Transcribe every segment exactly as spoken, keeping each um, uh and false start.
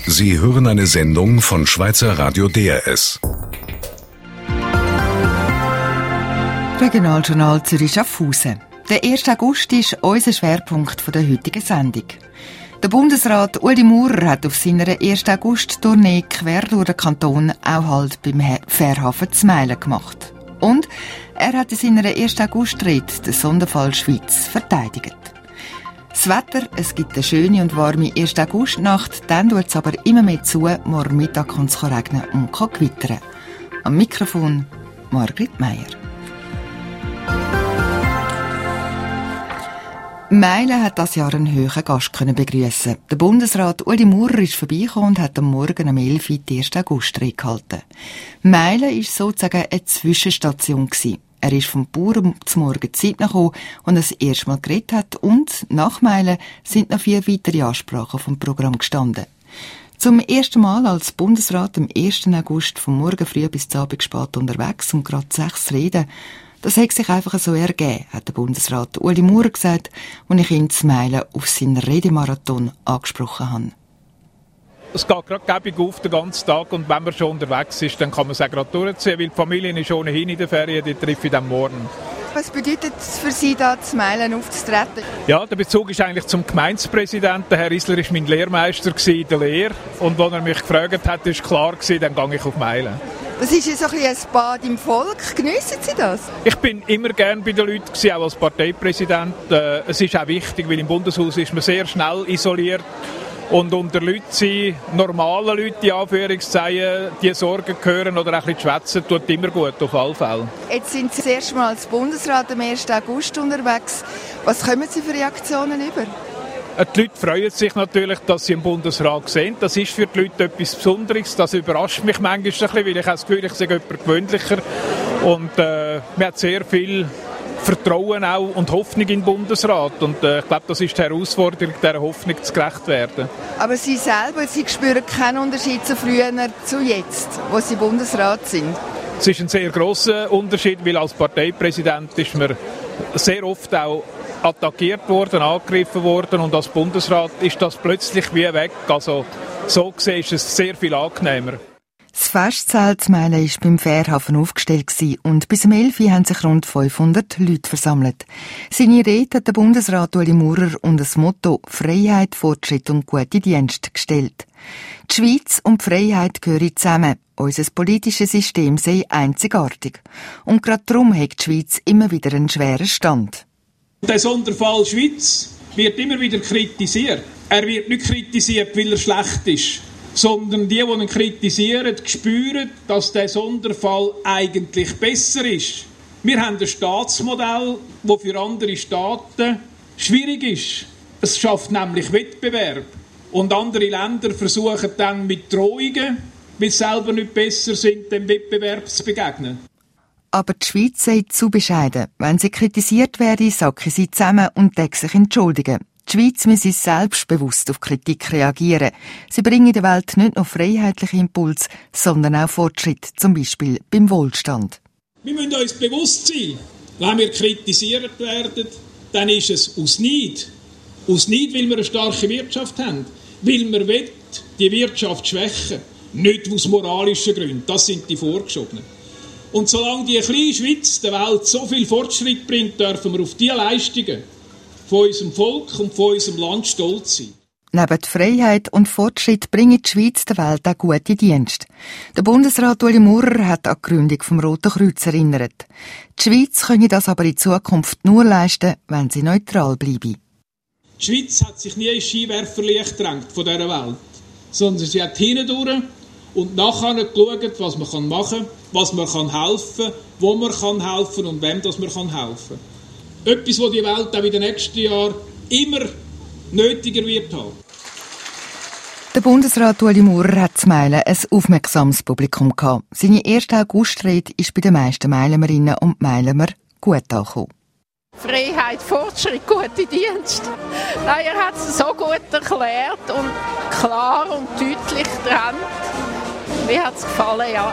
Sie hören eine Sendung von Schweizer Radio D R S. Regionaljournal Zürich-Schaffhausen. Der erste August ist unser Schwerpunkt der heutigen Sendung. Der Bundesrat Ueli Maurer hat auf seiner ersten August-Tournee quer durch den Kanton auch Halt beim Fährhafen Zmeilen gemacht. Und er hat in seiner ersten August-Rede den Sonderfall Schweiz verteidigt. Das Wetter, es gibt eine schöne und warme erste Augustnacht, dann tut es aber immer mehr zu, morgen Mittag kann es regnen und kann gewittern. Am Mikrofon Margrit Meier. Meilen hat dieses Jahr einen hohen Gast begrüßen. Der Bundesrat Ueli Maurer ist vorbeigekommen und hat am Morgen um elf Uhr die erste August-Rede gehalten. Meilen war sozusagen eine Zwischenstation. Er ist vom Bauern zum Morgen Zeit gekommen und das erste Mal geredet hat und nach Meilen sind noch vier weitere Ansprachen vom Programm gestanden. Zum ersten Mal als Bundesrat am ersten August vom Morgen früh bis zum Abend spät unterwegs und gerade sechs Reden. Das hat sich einfach so ergeben, hat der Bundesrat Ueli Maurer gesagt, als ich ihn zu Meilen auf seinen Redemarathon angesprochen habe. Es geht gerade gäbig auf den ganzen Tag und wenn man schon unterwegs ist, dann kann man es auch gerade durchziehen, weil die Familie ist ohnehin in der Ferien, die treffe ich dann morgen. Was bedeutet es für Sie, da zu Meilen aufzutreten? Ja, der Bezug ist eigentlich zum Gemeindepräsidenten. Herr Isler war mein Lehrmeister in der Lehre und als er mich gefragt hat, war klar, dann gehe ich auf Meilen. Das ist ja so ein, ein Bad im Volk. Geniessen Sie das? Ich bin immer gerne bei den Leuten, auch als Parteipräsident. Es ist auch wichtig, weil im Bundeshaus ist man sehr schnell isoliert. Und unter Leuten sein, normale Leute, in Anführungszeichen, die Sorgen hören oder auch ein bisschen schwätzen, tut immer gut, auf alle Fälle. Jetzt sind Sie das erste Mal als Bundesrat am ersten August unterwegs. Was kommen Sie für Reaktionen über? Die Leute freuen sich natürlich, dass sie im Bundesrat sehen. Das ist für die Leute etwas Besonderes. Das überrascht mich manchmal ein bisschen, weil ich habe das Gefühl, ich sei jemand gewöhnlicher. Und äh, man hat sehr viel Vertrauen auch und Hoffnung in den Bundesrat. Und äh, ich glaube, das ist die Herausforderung, dieser Hoffnung zu gerecht werden. Aber Sie selber, Sie spüren keinen Unterschied zu früher zu jetzt, wo Sie Bundesrat sind? Es ist ein sehr grosser Unterschied, weil als Parteipräsident ist man sehr oft auch attackiert worden, angegriffen worden und als Bundesrat ist das plötzlich wie weg. Also so gesehen ist es sehr viel angenehmer. Das Festzelt zu Meilen war beim Fährhafen aufgestellt und bis um elf Uhr haben sich rund fünfhundert Leute versammelt. Seine Rede hat der Bundesrat Ueli Maurer unter das Motto «Freiheit, Fortschritt und gute Dienste» gestellt. Die Schweiz und die Freiheit gehören zusammen. Unser politisches System sei einzigartig. Und gerade darum hat die Schweiz immer wieder einen schweren Stand. Der Sonderfall Schweiz wird immer wieder kritisiert. Er wird nicht kritisiert, weil er schlecht ist, sondern die, die ihn kritisieren, spüren, dass der Sonderfall eigentlich besser ist. Wir haben ein Staatsmodell, das für andere Staaten schwierig ist. Es schafft nämlich Wettbewerb. Und andere Länder versuchen dann mit Drohungen, weil sie selber nicht besser sind, dem Wettbewerb zu begegnen. Aber die Schweiz sei zu bescheiden. Wenn sie kritisiert werde, sacke sie zusammen und decke sich entschuldigen. Die Schweiz müsse selbstbewusst auf Kritik reagieren. Sie bringe der Welt nicht nur freiheitliche Impulse, sondern auch Fortschritt, zum Beispiel beim Wohlstand. Wir müssen uns bewusst sein, wenn wir kritisiert werden, dann ist es aus Neid. Aus Neid, weil wir eine starke Wirtschaft haben. Weil wir wollen, die Wirtschaft schwächen. Nicht aus moralischen Gründen. Das sind die vorgeschobenen. Und solange die kleine Schweiz der Welt so viel Fortschritt bringt, dürfen wir auf die Leistungen von unserem Volk und von unserem Land stolz sein. Neben Freiheit und Fortschritt bringen die Schweiz der Welt auch gute Dienste. Der Bundesrat Ueli Maurer hat an die Gründung vom Roten Kreuz erinnert. Die Schweiz könne das aber in Zukunft nur leisten, wenn sie neutral bleibe. Die Schweiz hat sich nie ins Skiwerferlicht gedrängt von dieser Welt, sondern sie hat hindurch und nachher geschaut, was man machen kann, was man helfen kann, wo man helfen kann und wem das man helfen kann. Etwas, das die Welt auch in den nächsten Jahren immer nötiger wird haben. Der Bundesrat Ueli Maurer hat zu Meilen ein aufmerksames Publikum gehabt. Seine erste Augustrede ist bei den meisten Meilemerinnen und Meilemer gut angekommen. Freiheit, Fortschritt, gute Dienste. Nein, er hat es so gut erklärt und klar und deutlich dran. Mir hat es gefallen, ja.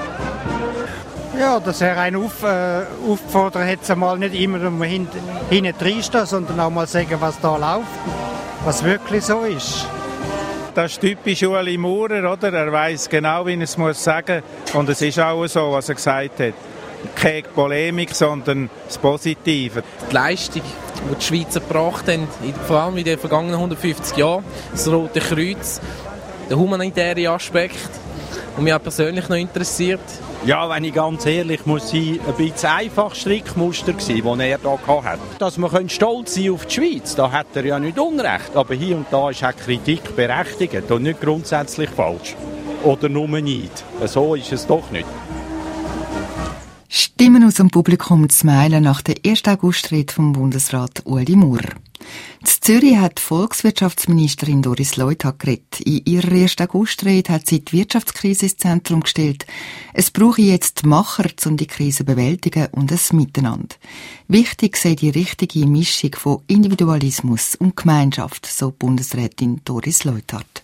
Ja, dass er einen auf, äh, auffordert, jetzt einmal nicht immer hin, hinten reinstehen, sondern auch mal sagen, was da läuft, was wirklich so ist. das ist typisch Ueli Maurer, oder? Er weiss genau, wie er es muss sagen. Und es ist auch so, was er gesagt hat. Keine Polemik, sondern das Positive. Die Leistung, die die Schweizer gebracht haben, vor allem in den vergangenen hundertfünfzig Jahren, das Rote Kreuz, der humanitäre Aspekt, der mich auch persönlich noch interessiert. Ja, wenn ich ganz ehrlich muss sein, ein bisschen einfach Strickmuster gewesen, das er hier hatte. Dass wir stolz sein auf die Schweiz, da hat er ja nicht Unrecht. Aber hier und da ist auch Kritik berechtigt und nicht grundsätzlich falsch. Oder nur nicht. So ist es doch nicht. Stimmen aus dem Publikum zu meilen nach der ersten August-Rede vom Bundesrat Ueli Maurer. In Zürich hat die Volkswirtschaftsministerin Doris Leuthard geredet. In ihrer ersten August-Rede hat sie die Wirtschaftskrise ins Zentrum gestellt. Es brauche jetzt Macher, um die Krise zu bewältigen und ein Miteinander. Wichtig sei die richtige Mischung von Individualismus und Gemeinschaft, so Bundesrätin Doris Leuthard.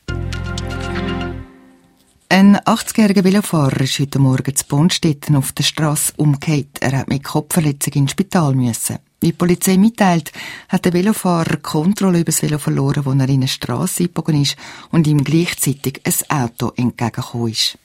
Ein achtzigjähriger Velofahrer ist heute Morgen zu Bonstetten auf der Strasse umgekehrt. Er hat mit Kopfverletzung ins Spital müssen. Wie die Polizei mitteilt, hat der Velofahrer die Kontrolle über das Velo verloren, als er in eine Strasse eingebogen ist und ihm gleichzeitig ein Auto entgegengekommen ist.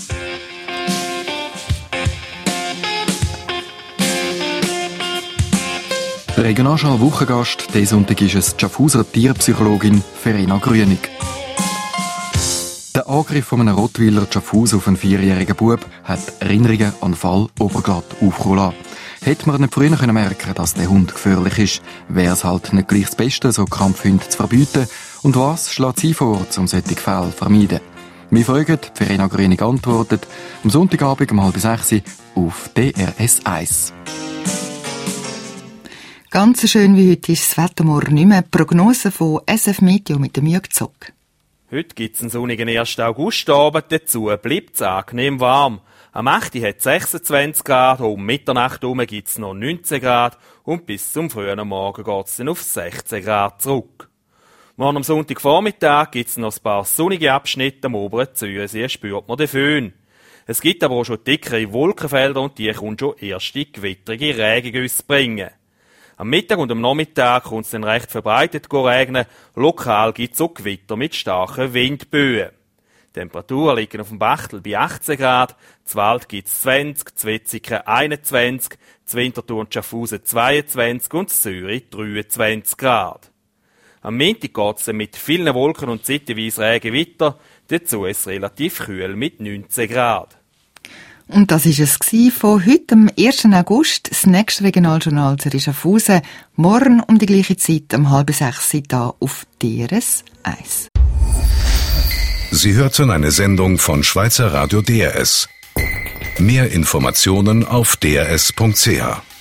Der Regionalschau Wochengast, diesen Sonntag ist es die Schaffhauser Tierpsychologin Verena Grünig. Der Angriff von einem Rottweiler Schaffhauser auf einen vierjährigen Bub hat Erinnerungen an den Fall Oberglatt aufkommen lassen. Hätte man nicht früher merken können, dass der Hund gefährlich ist, wäre es halt nicht gleich das Beste, so Kampfhunde zu verbieten. Und was schlägt sie vor, um solche Fälle zu vermeiden? Wir fragen, Verena Grünig antwortet, am Sonntagabend um halb sechs auf D R S eins. Ganz so schön wie heute ist das Wetter morgen nicht mehr. Die Prognose von S F Meteo mit dem Jörg Zock. Heute gibt es einen sonnigen ersten Augustabend, dazu bleibt es angenehm warm. Am acht hat es sechsundzwanzig Grad, um Mitternacht herum gibt es noch neunzehn Grad und bis zum frühen Morgen geht es dann auf sechzehn Grad zurück. Morgen am Sonntagvormittag gibt es noch ein paar sonnige Abschnitte am oberen Zürichsee, spürt man den Föhn. Es gibt aber auch schon dickere Wolkenfelder und die können schon erste gewittrige Regengüsse bringen. Am Mittag und am Nachmittag kommt es dann recht verbreitet regnen. Lokal gibt es auch Gewitter mit starken Windböen. Die Temperaturen liegen auf dem Bachtel bei achtzehn Grad, zu Wald gibt es zwanzig, zu Wetzikon einundzwanzig, zu Winterthur und Schaffhausen zweiundzwanzig und zu Zürich dreiundzwanzig Grad. Am Montag geht es mit vielen Wolken und zeitweise Regen weiter, dazu ist es relativ kühl mit neunzehn Grad. Und das war es von heute, am ersten August. Das nächste Regionaljournal Zürich Schaffhausen. Morgen um die gleiche Zeit, um halb sechs, hier auf D R S eins. Sie hörten eine Sendung von Schweizer Radio D R S. Mehr Informationen auf d r s punkt c h.